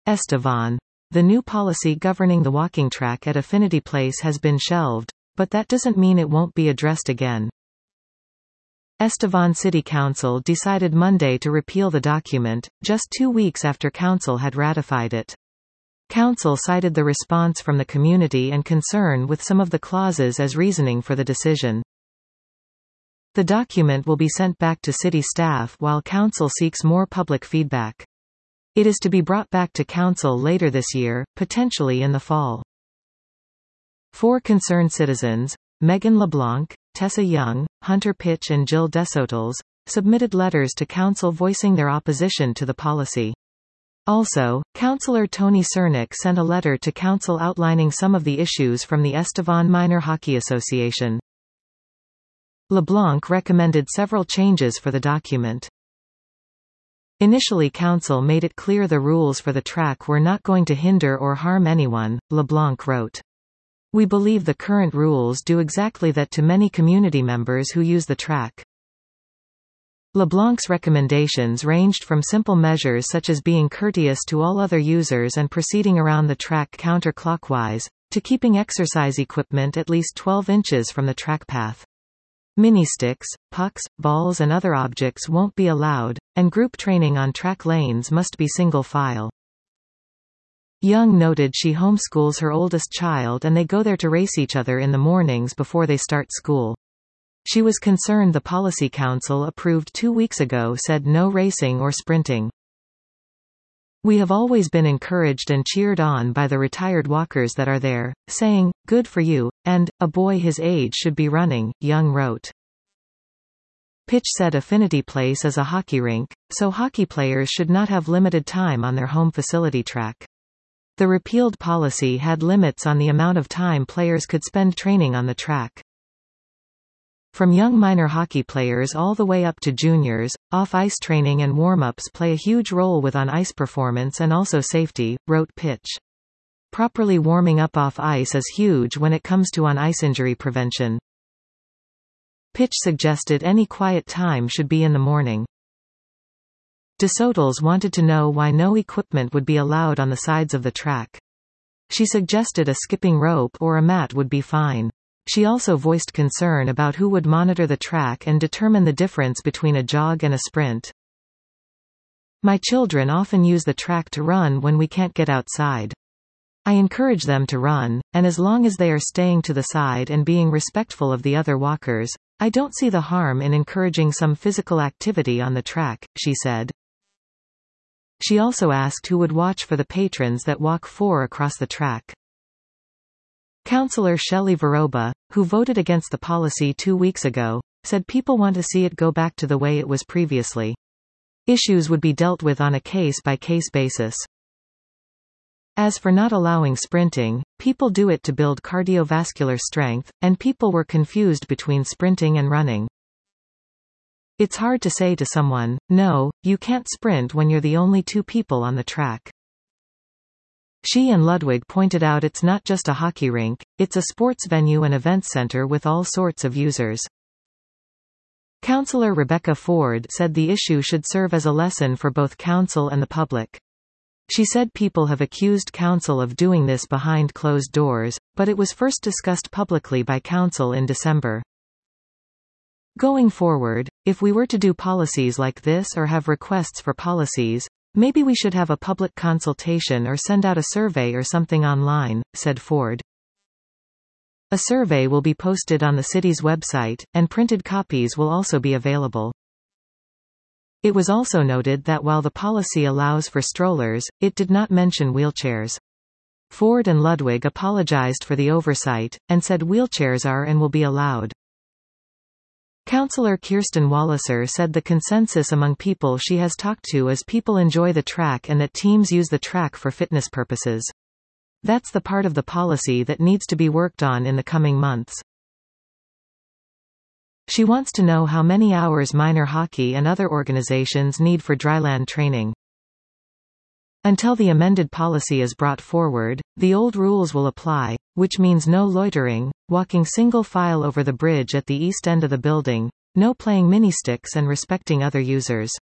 Estevan. The new policy governing the walking track at Affinity Place has been shelved, but that doesn't mean it won't be addressed again. Estevan City Council decided Monday to repeal the document, just 2 weeks after Council had ratified it. Council cited the response from the community and concern with some of the clauses as reasoning for the decision. The document will be sent back to city staff while Council seeks more public feedback. It is to be brought back to Council later this year, potentially in the fall. 4 concerned citizens, Megan LeBlanc, Tessa Young, Hunter Pitch and Jill Desotels, submitted letters to Council voicing their opposition to the policy. Also, Councillor Tony Cernick sent a letter to Council outlining some of the issues from the Estevan Minor Hockey Association. LeBlanc recommended several changes for the document. Initially, Council made it clear the rules for the track were not going to hinder or harm anyone, LeBlanc wrote. We believe the current rules do exactly that to many community members who use the track. LeBlanc's recommendations ranged from simple measures such as being courteous to all other users and proceeding around the track counterclockwise, to keeping exercise equipment at least 12 inches from the track path. Mini-sticks, pucks, balls and other objects won't be allowed, and group training on track lanes must be single file. Young noted she homeschools her oldest child and they go there to race each other in the mornings before they start school. She was concerned the Policy Council approved 2 weeks ago said no racing or sprinting. We have always been encouraged and cheered on by the retired walkers that are there, saying, "Good for you," and, "A boy his age should be running," Young wrote. Pitch said Affinity Place is a hockey rink, so hockey players should not have limited time on their home facility track. The repealed policy had limits on the amount of time players could spend training on the track. From young minor hockey players all the way up to juniors, off-ice training and warm-ups play a huge role with on-ice performance and also safety, wrote Pitch. Properly warming up off-ice is huge when it comes to on-ice injury prevention. Pitch suggested any quiet time should be in the morning. Desotels wanted to know why no equipment would be allowed on the sides of the track. She suggested a skipping rope or a mat would be fine. She also voiced concern about who would monitor the track and determine the difference between a jog and a sprint. My children often use the track to run when we can't get outside. I encourage them to run, and as long as they are staying to the side and being respectful of the other walkers, I don't see the harm in encouraging some physical activity on the track, she said. She also asked who would watch for the patrons that walk 4 across the track. Councillor Shelley Veroba, who voted against the policy 2 weeks ago, said people want to see it go back to the way it was previously. Issues would be dealt with on a case-by-case basis. As for not allowing sprinting, people do it to build cardiovascular strength, and people were confused between sprinting and running. It's hard to say to someone, no, you can't sprint when you're the only 2 people on the track. She and Ludwig pointed out it's not just a hockey rink, it's a sports venue and events center with all sorts of users. Councillor Rebecca Ford said the issue should serve as a lesson for both Council and the public. She said people have accused Council of doing this behind closed doors, but it was first discussed publicly by Council in December. Going forward, if we were to do policies like this or have requests for policies, maybe we should have a public consultation or send out a survey or something online, said Ford. A survey will be posted on the city's website, and printed copies will also be available. It was also noted that while the policy allows for strollers, it did not mention wheelchairs. Ford and Ludwig apologized for the oversight, and said wheelchairs are and will be allowed. Councillor Kirsten Walliser said the consensus among people she has talked to is people enjoy the track and that teams use the track for fitness purposes. That's the part of the policy that needs to be worked on in the coming months. She wants to know how many hours minor hockey and other organizations need for dryland training. Until the amended policy is brought forward, the old rules will apply, which means no loitering, walking single file over the bridge at the east end of the building, no playing mini-sticks and respecting other users.